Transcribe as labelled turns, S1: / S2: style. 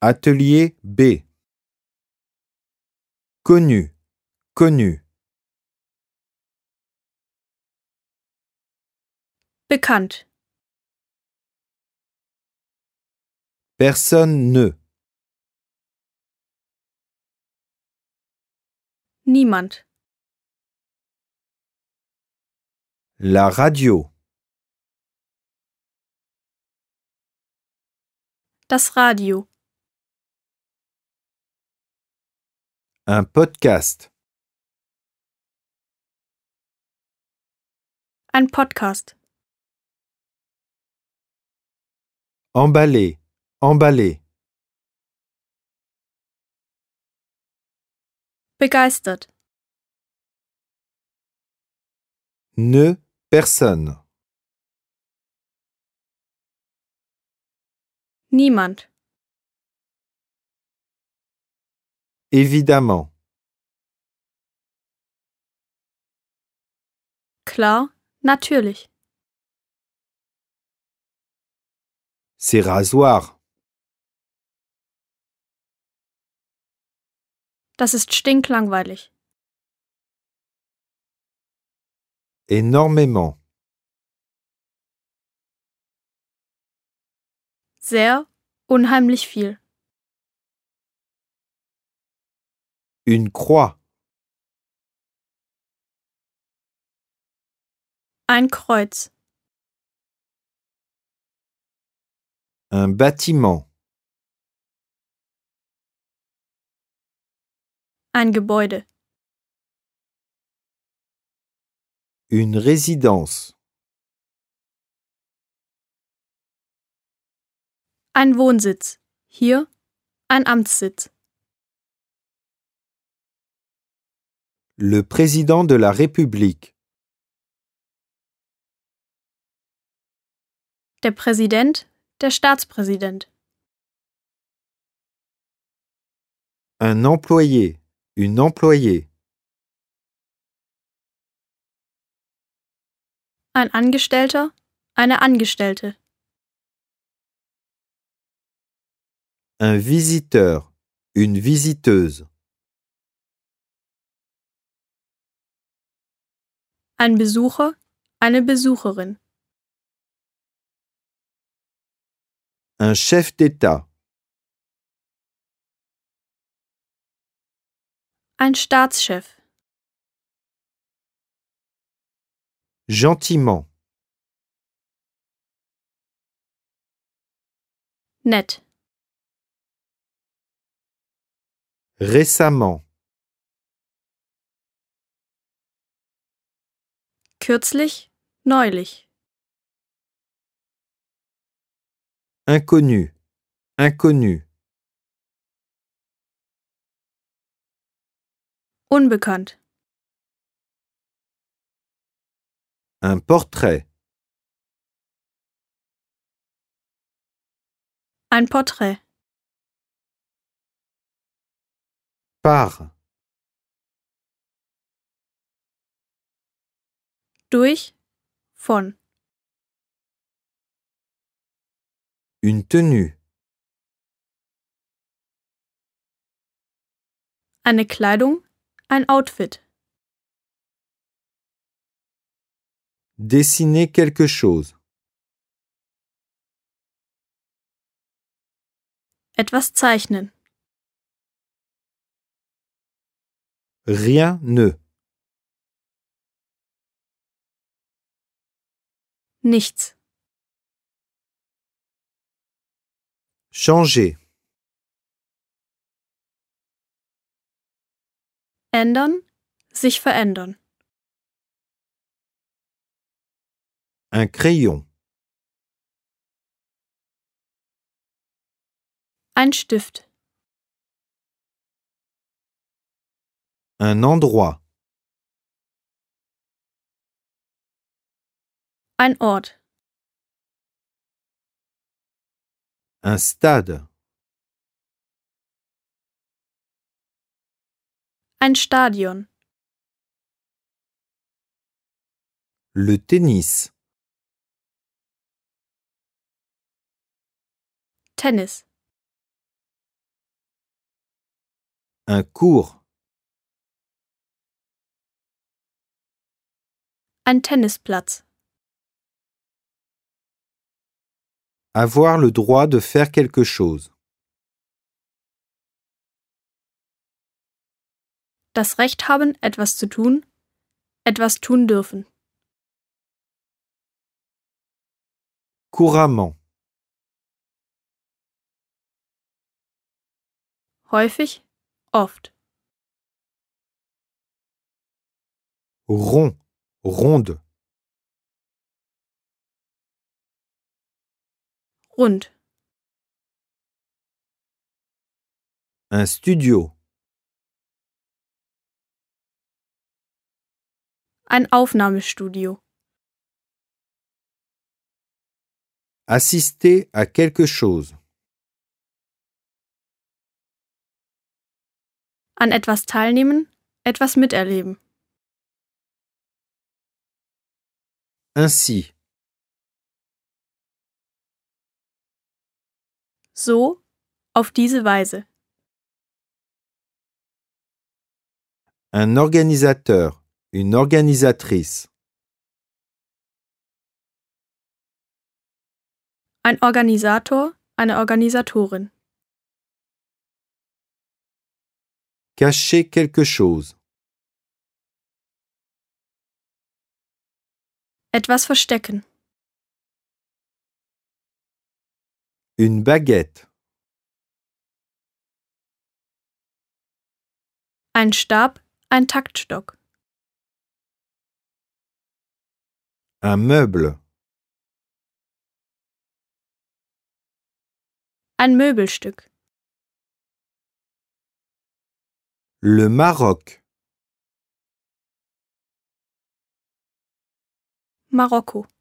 S1: Atelier B. Connu, connu.
S2: Bekannt.
S1: Personne ne.
S2: Niemand.
S1: La radio.
S2: Das Radio.
S1: Un podcast.
S2: Ein Podcast.
S1: Emballer, emballer.
S2: Begeistert.
S1: Ne, personne.
S2: Niemand.
S1: Évidemment.
S2: Klar, natürlich.
S1: Ces rasoirs.
S2: Das ist stinklangweilig.
S1: Énormément.
S2: Sehr, unheimlich viel.
S1: Une croix.
S2: Ein Kreuz.
S1: Un bâtiment.
S2: Ein Gebäude.
S1: Une résidence.
S2: Ein Wohnsitz. Hier ein Amtssitz.
S1: Le président de la République.
S2: Der Präsident, der Staatspräsident.
S1: Un employé. Une employée.
S2: Ein Angestellter, eine Angestellte.
S1: Un visiteur. Une visiteuse.
S2: Ein Besucher, eine Besucherin.
S1: Un chef d'État.
S2: Ein Staatschef.
S1: Gentiment.
S2: Nett.
S1: Récemment.
S2: Kürzlich, neulich.
S1: Inconnu. Inconnu.
S2: Unbekannt.
S1: Un portrait.
S2: Ein Porträt.
S1: Par.
S2: Durch, von.
S1: Une tenue.
S2: Eine Kleidung, ein Outfit.
S1: Dessiner quelque chose.
S2: Etwas zeichnen.
S1: Rien ne.
S2: Nichts.
S1: Changer.
S2: Ändern, sich verändern.
S1: Un crayon.
S2: Ein Stift.
S1: Un endroit.
S2: Ein Ort.
S1: Un stade.
S2: Ein Stadion.
S1: Le tennis.
S2: Tennis.
S1: Un cours.
S2: Ein Tennisplatz.
S1: Avoir le droit de faire quelque chose.
S2: Das Recht haben, etwas zu tun, etwas tun dürfen.
S1: Couramment.
S2: Häufig, oft.
S1: Rond. Ronde.
S2: Rund.
S1: Un studio.
S2: Ein Aufnahmestudio.
S1: Assister à quelque chose.
S2: An etwas teilnehmen, etwas miterleben.
S1: Ainsi.
S2: So, auf diese Weise.
S1: Un organisateur. Une organisatrice.
S2: Ein Organisator, eine Organisatorin.
S1: Cacher quelque chose.
S2: Etwas verstecken.
S1: Une baguette.
S2: Ein Stab, ein Taktstock.
S1: Un meuble.
S2: Ein Möbelstück.
S1: Le Maroc.
S2: Marokko.